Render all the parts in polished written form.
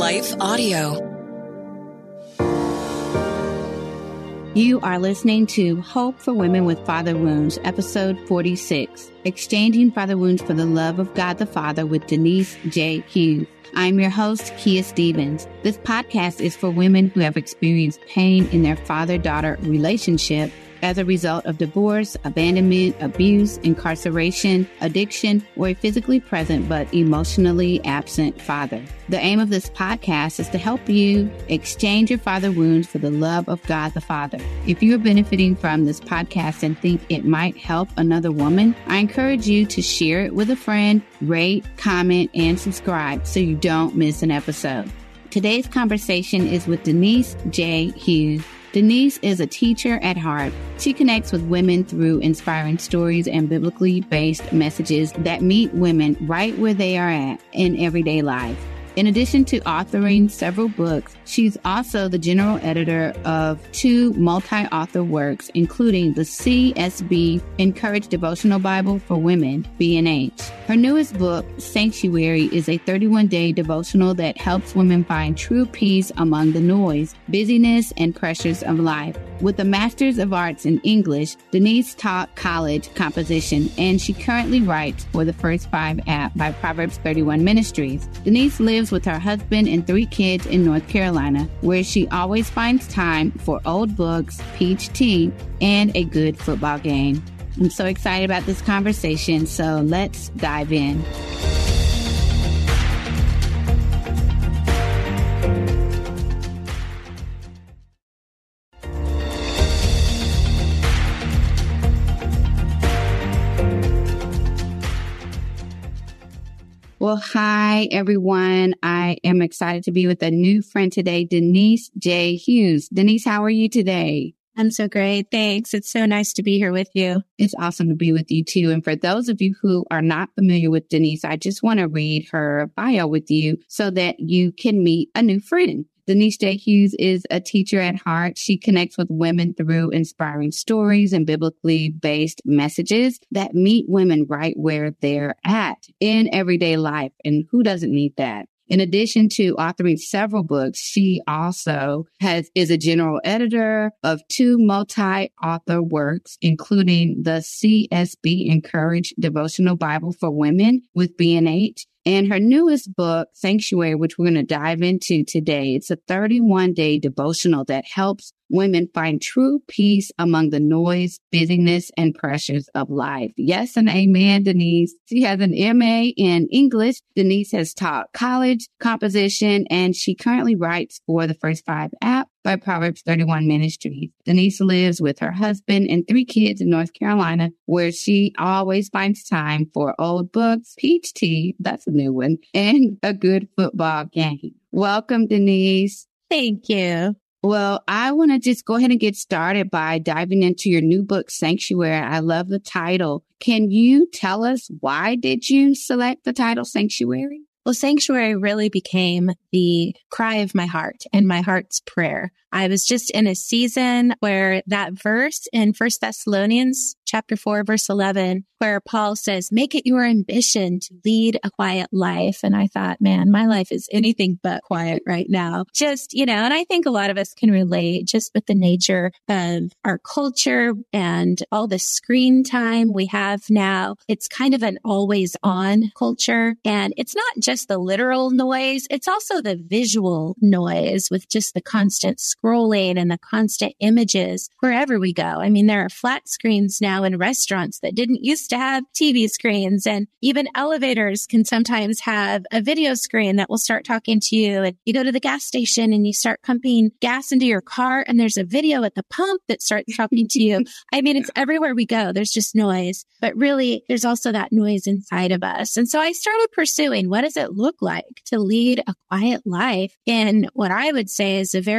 Life Audio. You are listening to Hope for Women with Father Wounds, episode 46, Exchanging Father Wounds for the Love of God the Father with Denise J. Hughes. I'm your host, Kia Stevens. This podcast is for women who have experienced pain in their father-daughter relationship as a result of divorce, abandonment, abuse, incarceration, addiction, or a physically present but emotionally absent father. The aim of this podcast is to help you exchange your father wounds for the love of God the Father. If you are benefiting from this podcast and think it might help another woman, I encourage you to share it with a friend, rate, comment, and subscribe so you don't miss an episode. Today's conversation is with Denise J. Hughes. Denise is a teacher at heart. She connects with women through inspiring stories and biblically based messages that meet women right where they are at in everyday life. In addition to authoring several books, she's also the general editor of 2 multi-author works, including the CSB Encourage Devotional Bible for Women, B&H. Her newest book, Sanctuary, is a 31-day devotional that helps women find true peace among the noise, busyness, and pressures of life. With a Master's of Arts in English, Denise taught college composition, and she currently writes for the First 5 app by Proverbs 31 Ministries. Denise lives with her husband and 3 kids in North Carolina, where she always finds time for old books, peach tea, and a good football game. I'm so excited about this conversation, so let's dive in. Well, hi, everyone. I am excited to be with a new friend today, Denise J. Hughes. Denise, how are you today? I'm so great. Thanks. It's so nice to be here with you. It's awesome to be with you, too. And for those of you who are not familiar with Denise, I just want to read her bio with you so that you can meet a new friend. Denise J. Hughes is a teacher at heart. She connects with women through inspiring stories and biblically based messages that meet women right where they're at in everyday life. And who doesn't need that? In addition to authoring several books, she also is a general editor of 2 multi-author works, including the CSB Encourage Devotional Bible for Women with B&H. And her newest book, Sanctuary, which we're going to dive into today, it's a 31-day devotional that helps women find true peace among the noise, busyness, and pressures of life. Yes and amen, Denise. She has an MA in English. Denise has taught college composition, and she currently writes for the First 5 app by Proverbs 31 Ministries. Denise lives with her husband and 3 kids in North Carolina, where she always finds time for old books, peach tea, that's a new one, and a good football game. Welcome, Denise. Thank you. Well, I want to just go ahead and get started by diving into your new book, Sanctuary. I love the title. Can you tell us why did you select the title Sanctuary? Well, Sanctuary really became the cry of my heart and my heart's prayer. I was just in a season where that verse in 1 Thessalonians chapter 4, verse 11, where Paul says, make it your ambition to lead a quiet life. And I thought, man, my life is anything but quiet right now. Just, and I think a lot of us can relate just with the nature of our culture and all the screen time we have now. It's kind of an always on culture. And it's not just the literal noise. It's also the visual noise with just the constant scrolling and the constant images wherever we go. I mean, there are flat screens now in restaurants that didn't used to have TV screens, and even elevators can sometimes have a video screen that will start talking to you. And you go to the gas station and you start pumping gas into your car, and there's a video at the pump that starts talking to you. I mean, it's everywhere we go. There's just noise, but really there's also that noise inside of us. And so I started pursuing, what does it look like to lead a quiet life in what I would say is a very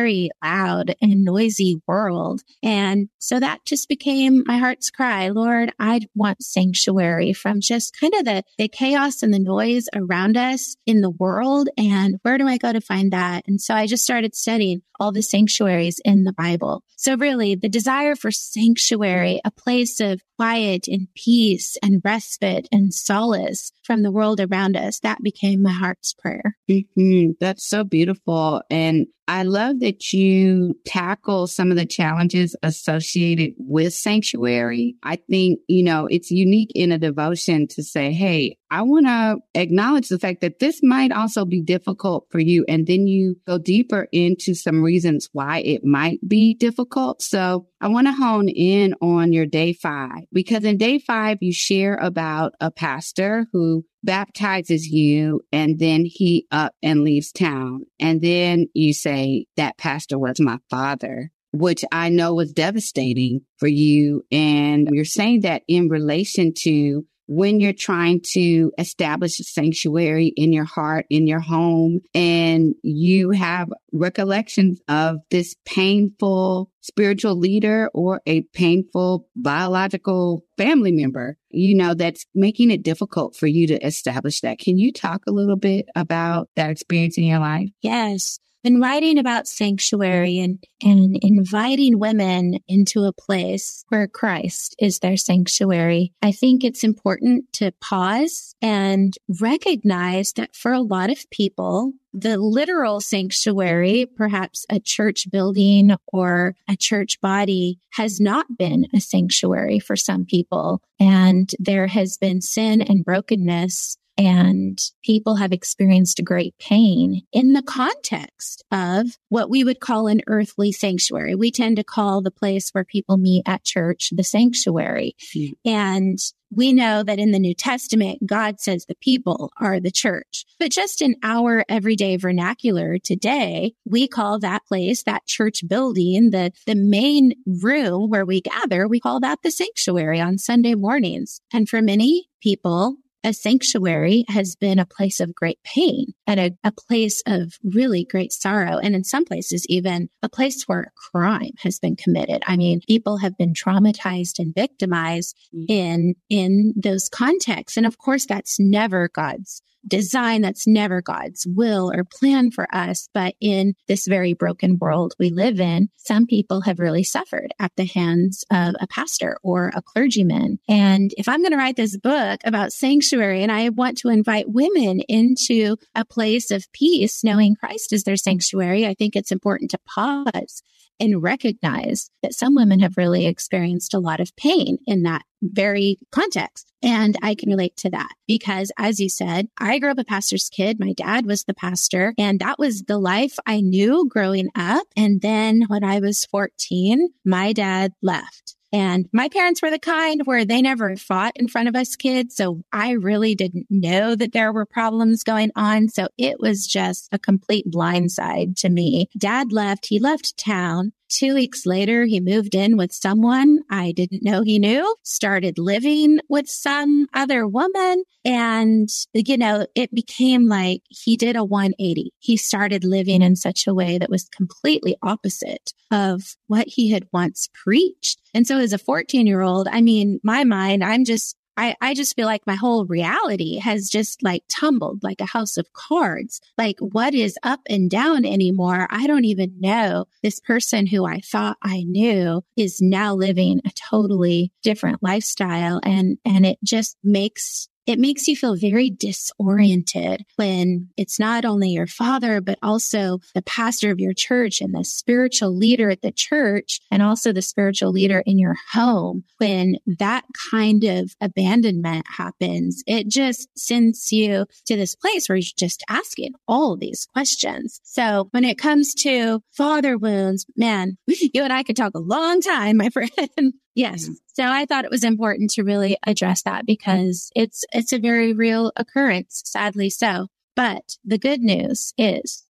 loud and noisy world. And so that just became my heart's cry. Lord, I want sanctuary from just kind of the chaos and the noise around us in the world. And where do I go to find that? And so I just started studying all the sanctuaries in the Bible. So really the desire for sanctuary, a place of quiet and peace and respite and solace from the world around us, that became my heart's prayer. Mm-hmm. That's so beautiful. And I love that you tackle some of the challenges associated with sanctuary. I think, it's unique in a devotion to say, hey, I want to acknowledge the fact that this might also be difficult for you. And then you go deeper into some reasons why it might be difficult. So I want to hone in on your day 5, because in day 5, you share about a pastor who baptizes you and then he up and leaves town. And then you say that pastor was my father, which I know was devastating for you. And you're saying that in relation to when you're trying to establish a sanctuary in your heart, in your home, and you have recollections of this painful spiritual leader or a painful biological family member, that's making it difficult for you to establish that. Can you talk a little bit about that experience in your life? Yes. Been writing about sanctuary and inviting women into a place where Christ is their sanctuary. I think it's important to pause and recognize that for a lot of people, the literal sanctuary, perhaps a church building or a church body, has not been a sanctuary for some people. And there has been sin and brokenness, and people have experienced great pain in the context of what we would call an earthly sanctuary. We tend to call the place where people meet at church the sanctuary. And we know that in the New Testament, God says the people are the church. But just in our everyday vernacular today, we call that place, that church building, the main room where we gather, we call that the sanctuary on Sunday mornings. And for many people, a sanctuary has been a place of great pain and a place of really great sorrow. And in some places, even a place where a crime has been committed. I mean, people have been traumatized and victimized in those contexts. And of course, that's never God's design. That's never God's will or plan for us. But in this very broken world we live in, some people have really suffered at the hands of a pastor or a clergyman. And if I'm going to write this book about sanctuary and I want to invite women into a place of peace, knowing Christ is their sanctuary, I think it's important to pause and recognize that some women have really experienced a lot of pain in that very context. And I can relate to that because, as you said, I grew up a pastor's kid. My dad was the pastor, and that was the life I knew growing up. And then when I was 14, my dad left. And my parents were the kind where they never fought in front of us kids. So I really didn't know that there were problems going on. So it was just a complete blindside to me. Dad left. He left town. 2 weeks later, he moved in with someone I didn't know he knew, started living with some other woman. And, it became like he did a 180. He started living in such a way that was completely opposite of what he had once preached. And so as a 14-year-old, my mind, I just feel like my whole reality has just tumbled like a house of cards. Like, what is up and down anymore? I don't even know. This person who I thought I knew is now living a totally different lifestyle. And it just makes you feel very disoriented when it's not only your father, but also the pastor of your church and the spiritual leader at the church and also the spiritual leader in your home. When that kind of abandonment happens, it just sends you to this place where you're just asking all of these questions. So when it comes to father wounds, man, you and I could talk a long time, my friend. Yes. So I thought it was important to really address that because it's a very real occurrence, sadly so. But the good news is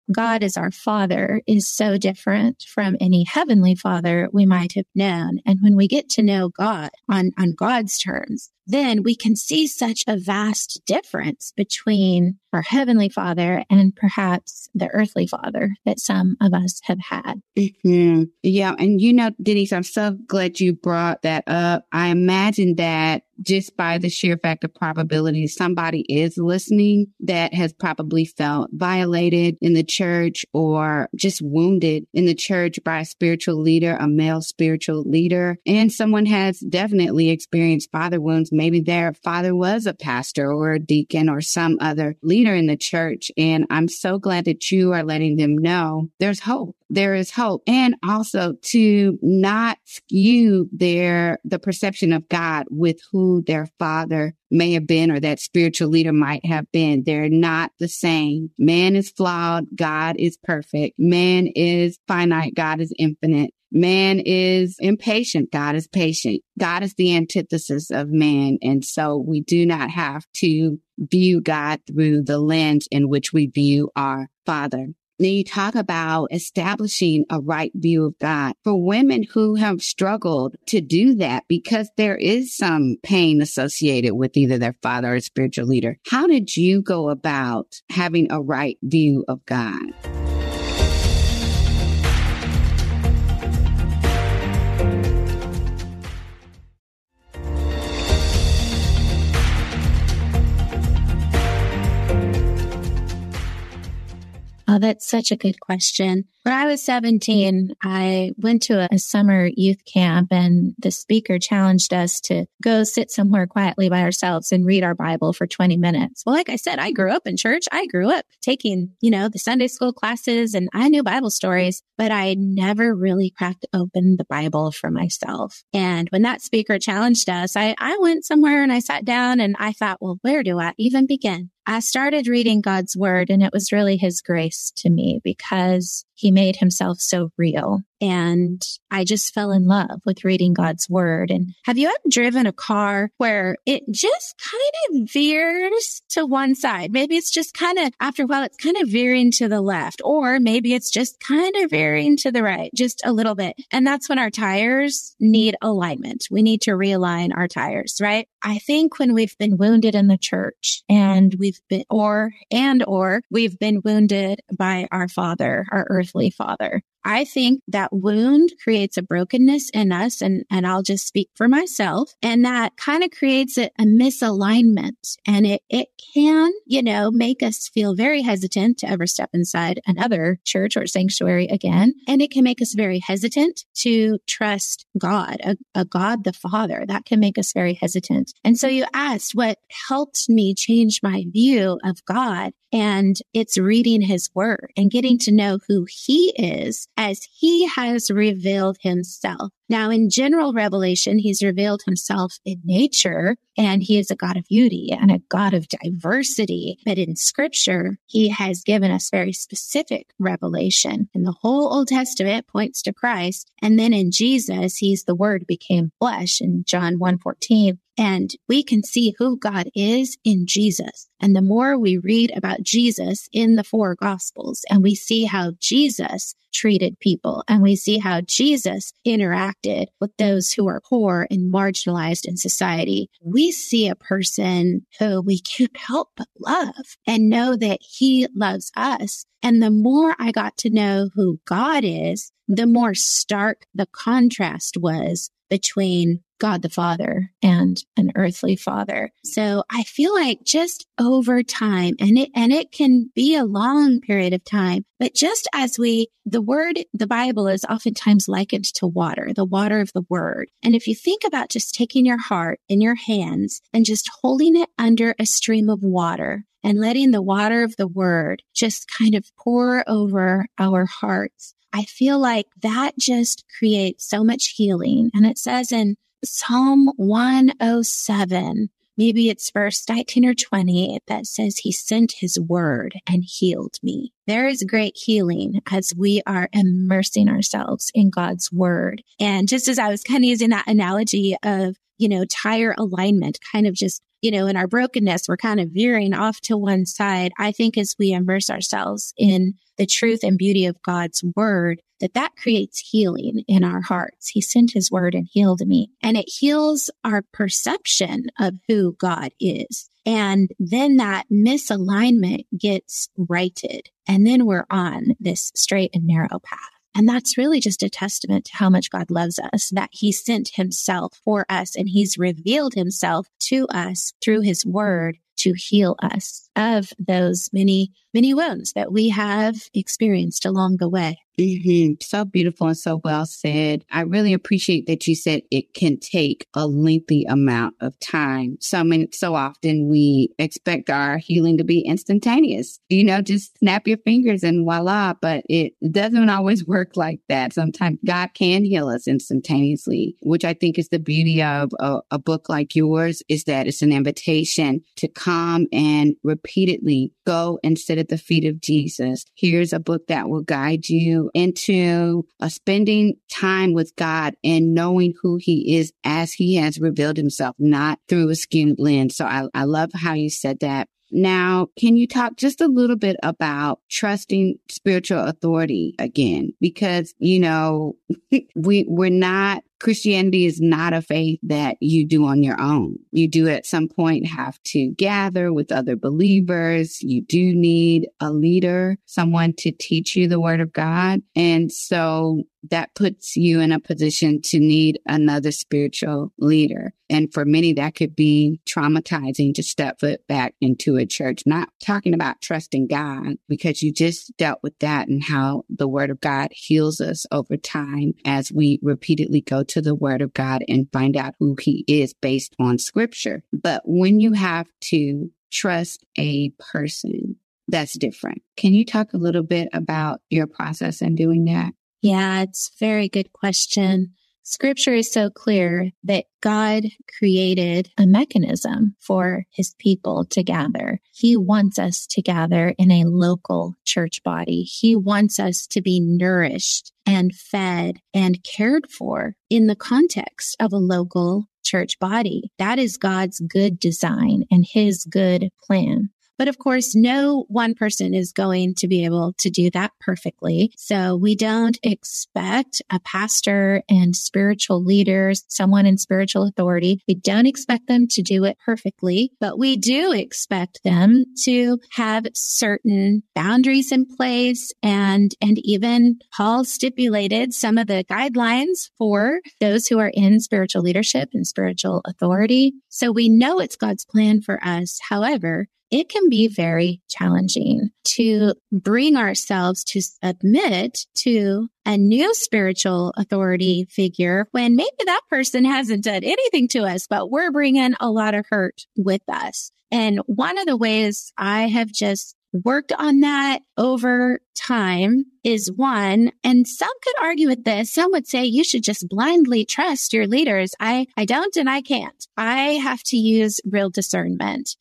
God as our Father is so different from any heavenly Father we might have known. And when we get to know God on God's terms, then we can see such a vast difference between our heavenly Father and perhaps the earthly father that some of us have had. Mm-hmm. Yeah. And Denise, I'm so glad you brought that up. I imagine that just by the sheer fact of probability, somebody is listening that has probably felt violated in the church or just wounded in the church by a spiritual leader, a male spiritual leader. And someone has definitely experienced father wounds. Maybe their father was a pastor or a deacon or some other leader in the church. And I'm so glad that you are letting them know there's hope. There is hope. And also to not skew the perception of God with who their father may have been or that spiritual leader might have been. They're not the same. Man is flawed. God is perfect. Man is finite. God is infinite. Man is impatient. God is patient. God is the antithesis of man. And so we do not have to view God through the lens in which we view our Father. Now you talk about establishing a right view of God for women who have struggled to do that because there is some pain associated with either their father or a spiritual leader. How did you go about having a right view of God? Oh, that's such a good question. When I was 17, I went to a summer youth camp and the speaker challenged us to go sit somewhere quietly by ourselves and read our Bible for 20 minutes. Well, like I said, I grew up in church. I grew up taking, the Sunday school classes and I knew Bible stories, but I never really cracked open the Bible for myself. And when that speaker challenged us, I went somewhere and I sat down and I thought, well, where do I even begin? I started reading God's word and it was really his grace to me because he made himself so real. And I just fell in love with reading God's word. And have you ever driven a car where it just kind of veers to one side? Maybe it's just kind of, after a while, it's kind of veering to the left, or maybe it's just kind of veering to the right, just a little bit. And that's when our tires need alignment. We need to realign our tires, right? I think when we've been wounded in the church and we've been, or we've been wounded by our father, our earthly father, I think that wound creates a brokenness in us, and I'll just speak for myself, and that kind of creates a misalignment, and it can, make us feel very hesitant to ever step inside another church or sanctuary again, and it can make us very hesitant to trust God, a God the Father. That can make us very hesitant. And so you asked what helped me change my view of God, and it's reading his word and getting to know who he is as he has revealed himself. Now, in general revelation, he's revealed himself in nature, and he is a God of beauty and a God of diversity. But in scripture, he has given us very specific revelation. And the whole Old Testament points to Christ. And then in Jesus, he's the word became flesh in John 1:14. And we can see who God is in Jesus. And the more we read about Jesus in the four Gospels, and we see how Jesus treated people, and we see how Jesus interacted with those who are poor and marginalized in society, we see a person who we can't help but love and know that he loves us. And the more I got to know who God is, the more stark the contrast was between God the Father and an earthly father. So I feel like just over time, and it can be a long period of time, but just as the Bible is oftentimes likened to water, the water of the word. And if you think about just taking your heart in your hands and just holding it under a stream of water and letting the water of the word just kind of pour over our hearts, I feel like that just creates so much healing. And it says in Psalm 107, maybe it's verse 19 or 20, that says he sent his word and healed me. There is great healing as we are immersing ourselves in God's word. And just as I was kind of using that analogy of, tire alignment, kind of just in our brokenness, we're kind of veering off to one side. I think as we immerse ourselves in the truth and beauty of God's word, that creates healing in our hearts. He sent his word and healed me. And it heals our perception of who God is. And then that misalignment gets righted. And then we're on this straight and narrow path. And that's really just a testament to how much God loves us, that he sent himself for us and he's revealed himself to us through his word to heal us of those many, many wounds that we have experienced along the way. Mm-hmm. So beautiful and so well said. I really appreciate that you said it can take a lengthy amount of time. So often we expect our healing to be instantaneous, just snap your fingers and voila. But it doesn't always work like that. Sometimes God can heal us instantaneously, which I think is the beauty of a book like yours, is that it's an invitation to come and repeatedly go and sit at the feet of Jesus. Here's a book that will guide you into spending time with God and knowing who he is as he has revealed himself, not through a skewed lens. So I love how you said that. Now, can you talk just a little bit about trusting spiritual authority again? Because, Christianity is not a faith that you do on your own. You do at some point have to gather with other believers. You do need a leader, someone to teach you the word of God. And so that puts you in a position to need another spiritual leader. And for many, that could be traumatizing to step foot back into a church. Not talking about trusting God, because you just dealt with that and how the word of God heals us over time as we repeatedly go to the word of God and find out who he is based on scripture. But when you have to trust a person, that's different. Can you talk a little bit about your process in doing that? Yeah, it's a very good question. Scripture is so clear that God created a mechanism for his people to gather. He wants us to gather in a local church body. He wants us to be nourished and fed and cared for in the context of a local church body. That is God's good design and his good plan. But of course, no one person is going to be able to do that perfectly. So we don't expect a pastor and spiritual leaders, someone in spiritual authority, we don't expect them to do it perfectly, but we do expect them to have certain boundaries in place. And even Paul stipulated some of the guidelines for those who are in spiritual leadership and spiritual authority. So we know it's God's plan for us. However, it can be very challenging to bring ourselves to submit to a new spiritual authority figure when maybe that person hasn't done anything to us, but we're bringing a lot of hurt with us. And one of the ways I have just worked on that over time is one, and some could argue with this. Some would say you should just blindly trust your leaders. I don't, and I can't. I have to use real discernment.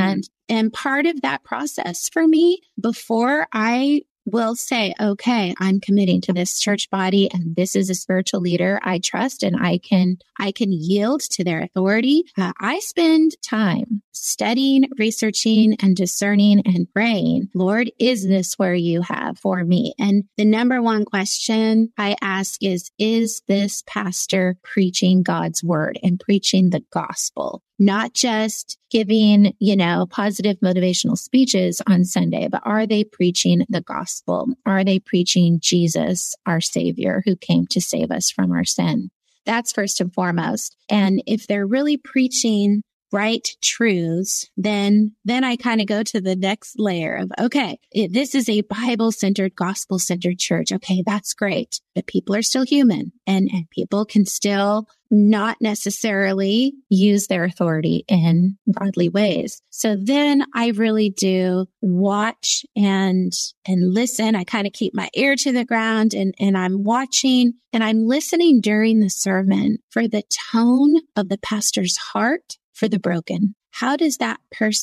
And part of that process for me, before I will say, okay, I'm committing to this church body and this is a spiritual leader I trust and I can yield to their authority. I spend time studying, researching, and discerning and praying. Lord, is this where you have for me? And the number one question I ask is this pastor preaching God's word and preaching the gospel? Not just giving, positive motivational speeches on Sunday, but are they preaching the gospel? Are they preaching Jesus, our Savior, who came to save us from our sin? That's first and foremost. And if they're really preaching right truths, then I kind of go to the next layer of, okay, this is a Bible-centered, gospel-centered church. Okay, that's great. But people are still human and people can still not necessarily use their authority in godly ways. So then I really do watch and listen. I kind of keep my ear to the ground and I'm watching and I'm listening during the sermon for the tone of the pastor's heart for the broken. How does that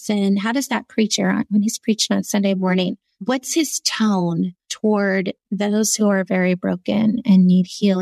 preacher, when he's preaching on Sunday morning, what's his tone toward those who are very broken and need healing?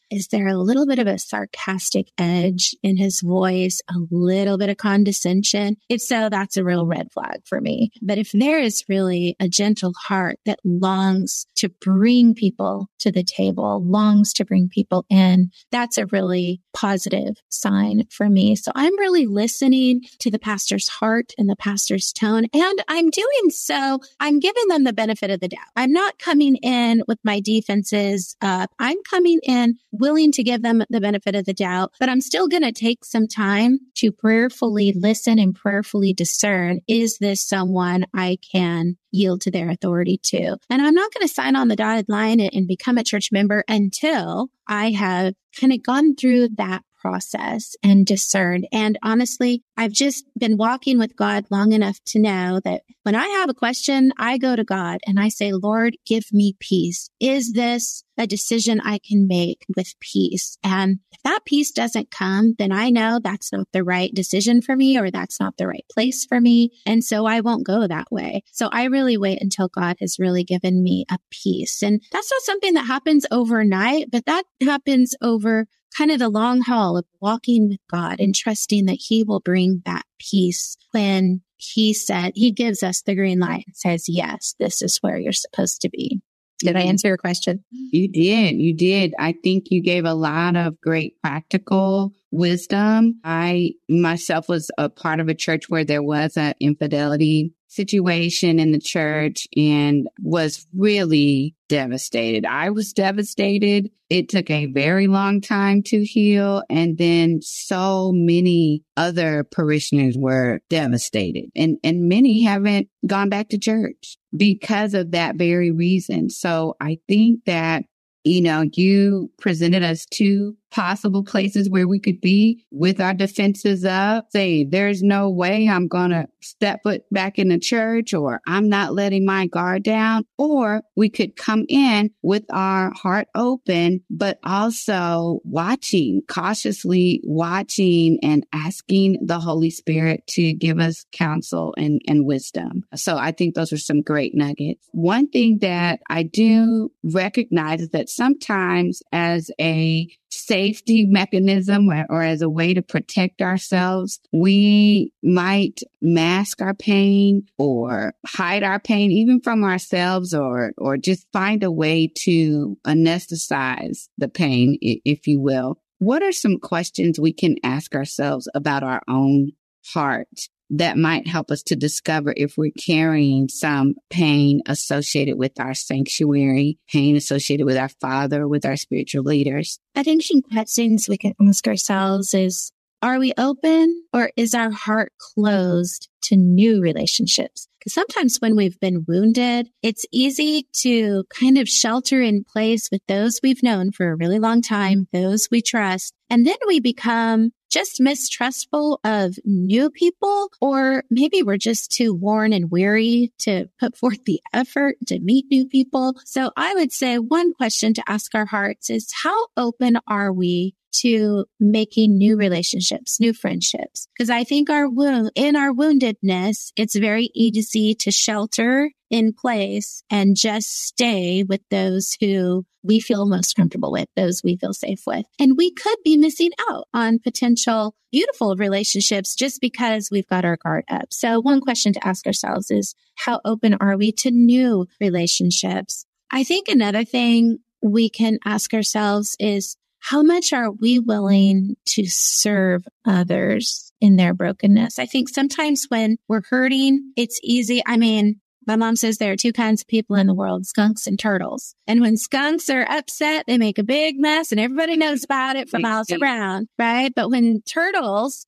is there a little bit of a sarcastic edge in his voice, a little bit of condescension? If so, that's a real red flag for me. But if there is really a gentle heart that longs to bring people to the table, longs to bring people in, that's a really positive sign for me. So I'm really listening to the pastor's heart and the pastor's tone. And I'm doing so, I'm giving them the benefit of the doubt. I'm not coming in with my defenses up. I'm coming in willing to give them the benefit of the doubt, but I'm still going to take some time to prayerfully listen and prayerfully discern, is this someone I can yield to their authority to? And I'm not going to sign on the dotted line and become a church member until I have kind of gone through that process and discerned. And honestly, I've just been walking with God long enough to know that when I have a question, I go to God and I say, Lord, give me peace. Is this a decision I can make with peace? And if that peace doesn't come, then I know that's not the right decision for me, or that's not the right place for me. And so I won't go that way. So I really wait until God has really given me a peace. And that's not something that happens overnight, but that happens over kind of the long haul of walking with God and trusting that He will bring that peace when He said, He gives us the green light and says, yes, this is where you're supposed to be. Did I answer your question? You did. You did. I think you gave a lot of great practical wisdom. I myself was a part of a church where there was an infidelity situation in the church and was really devastated. I was devastated. It took a very long time to heal. And then so many other parishioners were devastated. And many haven't gone back to church because of that very reason. So I think that, you presented us two possible places where we could be with our defenses up, say, there's no way I'm going to step foot back in the church, or I'm not letting my guard down. Or we could come in with our heart open, but also cautiously watching and asking the Holy Spirit to give us counsel and wisdom. So I think those are some great nuggets. One thing that I do recognize is that sometimes as a safety mechanism or as a way to protect ourselves, we might mask our pain or hide our pain even from ourselves, or just find a way to anesthetize the pain, if you will. What are some questions we can ask ourselves about our own heart that might help us to discover if we're carrying some pain associated with our sanctuary, pain associated with our Father, with our spiritual leaders? I think some questions we can ask ourselves is, are we open, or is our heart closed to new relationships? Because sometimes when we've been wounded, it's easy to kind of shelter in place with those we've known for a really long time, those we trust. And then we become just mistrustful of new people, or maybe we're just too worn and weary to put forth the effort to meet new people. So I would say one question to ask our hearts is, how open are we to making new relationships, new friendships? Because I think in our woundedness, it's very easy to shelter in place and just stay with those who we feel most comfortable with, those we feel safe with. And we could be missing out on potential beautiful relationships just because we've got our guard up. So one question to ask ourselves is, how open are we to new relationships? I think another thing we can ask ourselves is, how much are we willing to serve others in their brokenness? I think sometimes when we're hurting, it's easy. My mom says there are two kinds of people in the world, skunks and turtles. And when skunks are upset, they make a big mess and everybody knows about it for miles around, right? But when turtles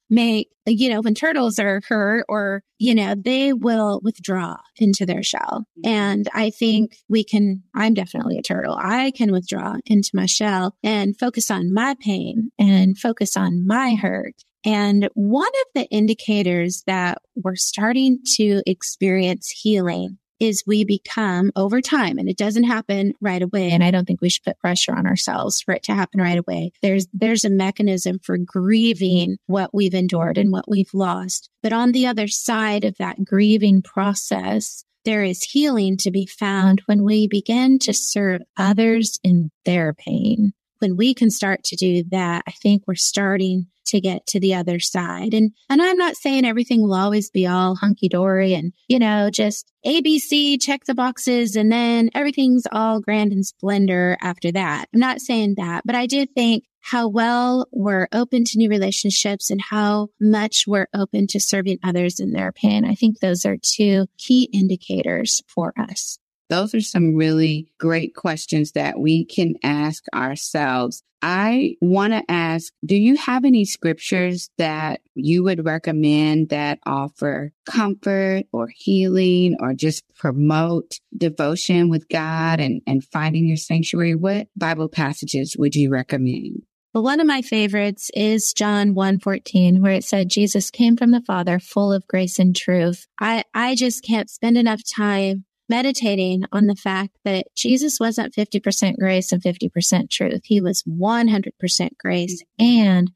when turtles are hurt or, they will withdraw into their shell. And I think I'm definitely a turtle. I can withdraw into my shell and focus on my pain and focus on my hurt. And one of the indicators that we're starting to experience healing is we become, over time, and it doesn't happen right away, and I don't think we should put pressure on ourselves for it to happen right away. There's a mechanism for grieving what we've endured and what we've lost. But on the other side of that grieving process, there is healing to be found when we begin to serve others in their pain. when we can start to do that, I think we're starting to get to the other side. And I'm not saying everything will always be all hunky-dory and, just ABC, check the boxes, and then everything's all grand and splendor after that. I'm not saying that, but I do think how well we're open to new relationships and how much we're open to serving others in their pain. I think those are two key indicators for us. Those are some really great questions that we can ask ourselves. I want to ask, do you have any scriptures that you would recommend that offer comfort or healing or just promote devotion with God and finding your sanctuary? What Bible passages would you recommend? Well, one of my favorites is John 1:14, where it said, Jesus came from the Father full of grace and truth. I just can't spend enough time meditating on the fact that Jesus wasn't 50% grace and 50% truth. He was 100% grace and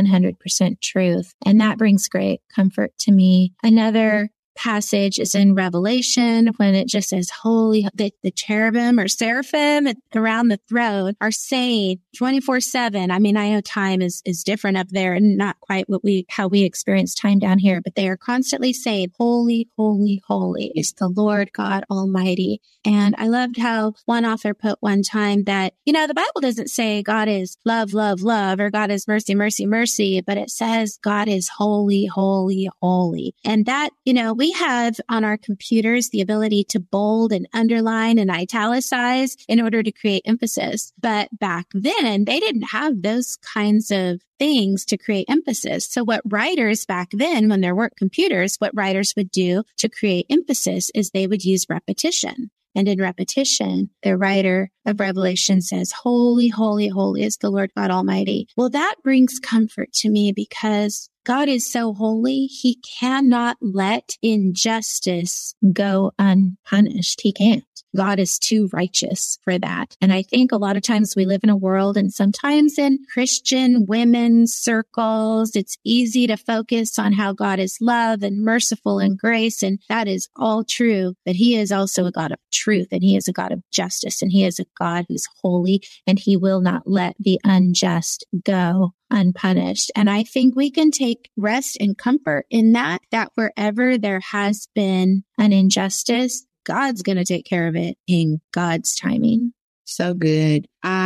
100% truth. And that brings great comfort to me. Another passage is in Revelation when it just says holy, the cherubim or seraphim around the throne are saying 24/7. I mean, I know time is different up there and not quite how we experience time down here, but they are constantly saying, holy, holy, holy is the Lord God Almighty. And I loved how one author put one time that, the Bible doesn't say God is love, love, love, or God is mercy, mercy, mercy, but it says God is holy, holy, holy. And that, we have on our computers the ability to bold and underline and italicize in order to create emphasis. But back then, they didn't have those kinds of things to create emphasis. So what writers back then, when there weren't computers, what writers would do to create emphasis is they would use repetition. And in repetition, the writer of Revelation says, holy, holy, holy is the Lord God Almighty. Well, that brings comfort to me because God is so holy. He cannot let injustice go unpunished. He can't. God is too righteous for that. And I think a lot of times we live in a world, and sometimes in Christian women's circles, it's easy to focus on how God is love and merciful and grace. And that is all true. But he is also a God of truth, and he is a God of justice, and he is a God who's holy, and he will not let the unjust go unpunished. And I think we can take rest and comfort in that wherever there has been an injustice, God's going to take care of it in God's timing. So good.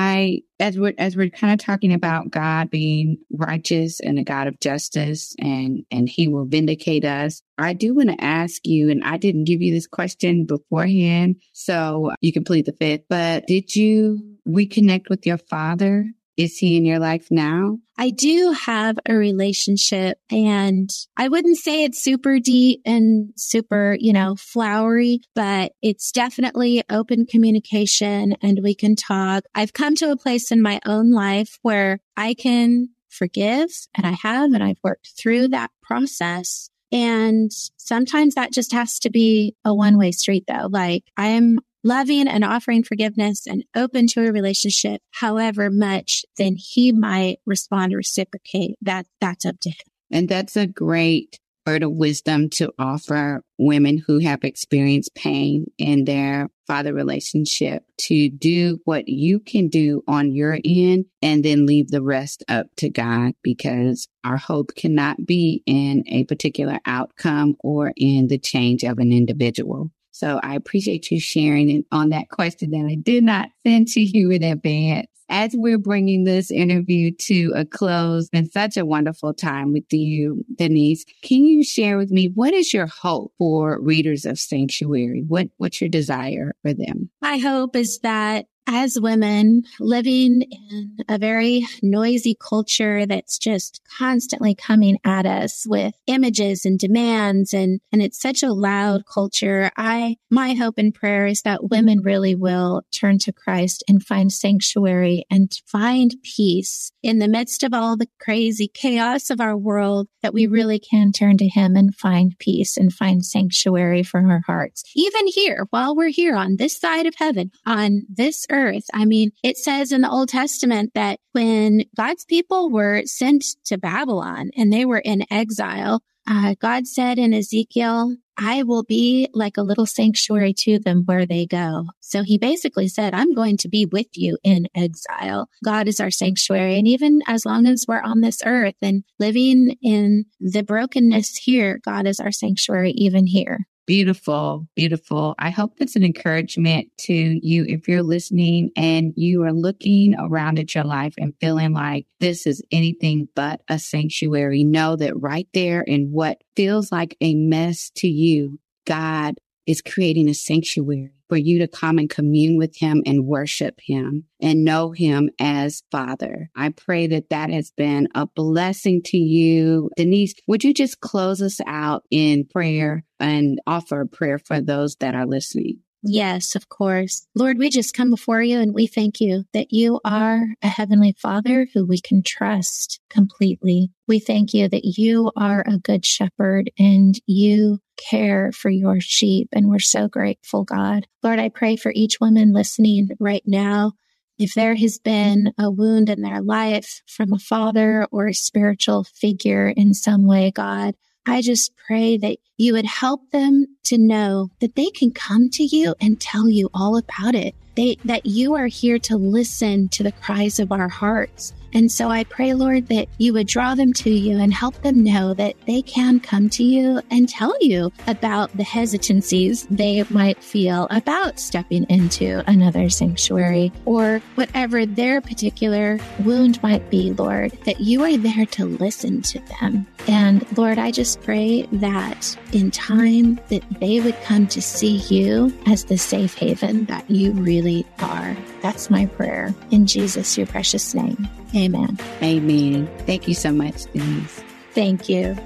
As we're kind of talking about God being righteous and a God of justice and he will vindicate us, I do want to ask you, and I didn't give you this question beforehand, so you can plead the fifth, but did you reconnect with your father? Is he in your life now? I do have a relationship, and I wouldn't say it's super deep and super, flowery, but it's definitely open communication and we can talk. I've come to a place in my own life where I can forgive, and I have, and I've worked through that process. And sometimes that just has to be a one-way street though. Like I am loving and offering forgiveness and open to a relationship, however much, then he might respond or reciprocate. That's up to him. And that's a great word of wisdom to offer women who have experienced pain in their father relationship, to do what you can do on your end and then leave the rest up to God, because our hope cannot be in a particular outcome or in the change of an individual. So I appreciate you sharing it on that question that I did not send to you in advance. As we're bringing this interview to a close, it's been such a wonderful time with you, Denise. Can you share with me, what is your hope for readers of Sanctuary? What's your desire for them? My hope is that as women living in a very noisy culture that's just constantly coming at us with images and demands, and it's such a loud culture, my hope and prayer is that women really will turn to Christ and find sanctuary and find peace in the midst of all the crazy chaos of our world, that we really can turn to him and find peace and find sanctuary for our hearts. Even here, while we're here on this side of heaven, on this earth. I mean, it says in the Old Testament that when God's people were sent to Babylon and they were in exile, God said in Ezekiel I will be like a little sanctuary to them where they go. So he basically said, I'm going to be with you in exile. God is our sanctuary. And even as long as we're on this earth and living in the brokenness here, God is our sanctuary even here. Beautiful, beautiful. I hope that's an encouragement to you if you're listening and you are looking around at your life and feeling like this is anything but a sanctuary. Know that right there in what feels like a mess to you, God is creating a sanctuary for you to come and commune with him and worship him and know him as Father. I pray that that has been a blessing to you. Denise, would you just close us out in prayer and offer a prayer for those that are listening? Yes, of course. Lord, we just come before you and we thank you that you are a heavenly Father who we can trust completely. We thank you that you are a good shepherd and you care for your sheep. And we're so grateful, God. Lord, I pray for each woman listening right now. If there has been a wound in their life from a father or a spiritual figure in some way, God, I just pray that you would help them to know that they can come to you and tell you all about it. That you are here to listen to the cries of our hearts. And so I pray, Lord, that you would draw them to you and help them know that they can come to you and tell you about the hesitancies they might feel about stepping into another sanctuary or whatever their particular wound might be, Lord, that you are there to listen to them. And Lord, I just pray that in time that they would come to see you as the safe haven that you really are. That's my prayer. In Jesus, your precious name. Amen. Amen. Thank you so much, Denise. Thank you.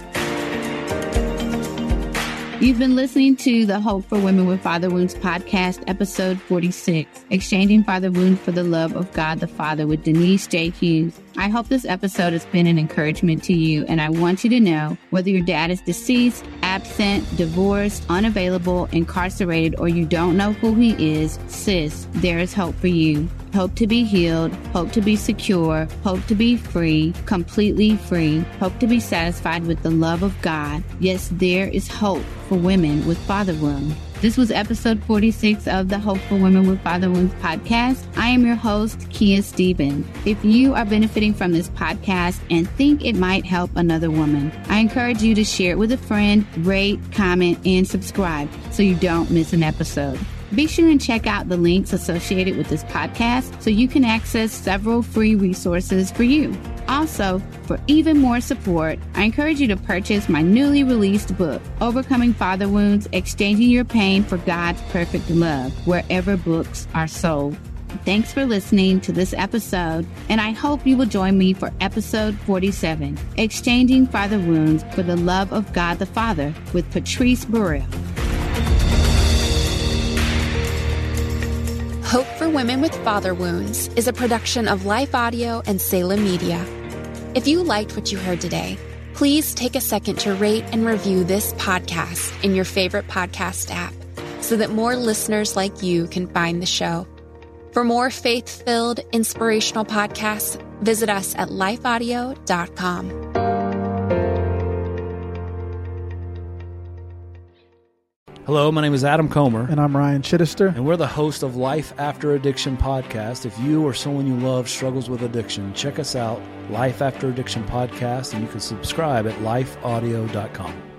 You've been listening to the Hope for Women with Father Wounds podcast, episode 46, Exchanging Father Wounds for the Love of God the Father with Denise J. Hughes. I hope this episode has been an encouragement to you, and I want you to know whether your dad is deceased, absent, divorced, unavailable, incarcerated, or you don't know who he is, sis, there is hope for you. Hope to be healed, hope to be secure, hope to be free, completely free, hope to be satisfied with the love of God. Yes, there is hope for women with father wounds. This was episode 46 of the Hope for Women with Father Wounds podcast. I am your host, Kia Stevens. If you are benefiting from this podcast and think it might help another woman, I encourage you to share it with a friend, rate, comment, and subscribe so you don't miss an episode. Be sure and check out the links associated with this podcast so you can access several free resources for you. Also, for even more support, I encourage you to purchase my newly released book, Overcoming Father Wounds, Exchanging Your Pain for God's Perfect Love, wherever books are sold. Thanks for listening to this episode, and I hope you will join me for episode 47, Exchanging Father Wounds for the Love of God the Father with Patrice Burrell. Hope for Women with Father Wounds is a production of Life Audio and Salem Media. If you liked what you heard today, please take a second to rate and review this podcast in your favorite podcast app so that more listeners like you can find the show. For more faith-filled, inspirational podcasts, visit us at lifeaudio.com. Hello, my name is Adam Comer. And I'm Ryan Chittister. And we're the host of Life After Addiction podcast. If you or someone you love struggles with addiction, check us out, Life After Addiction podcast, and you can subscribe at lifeaudio.com.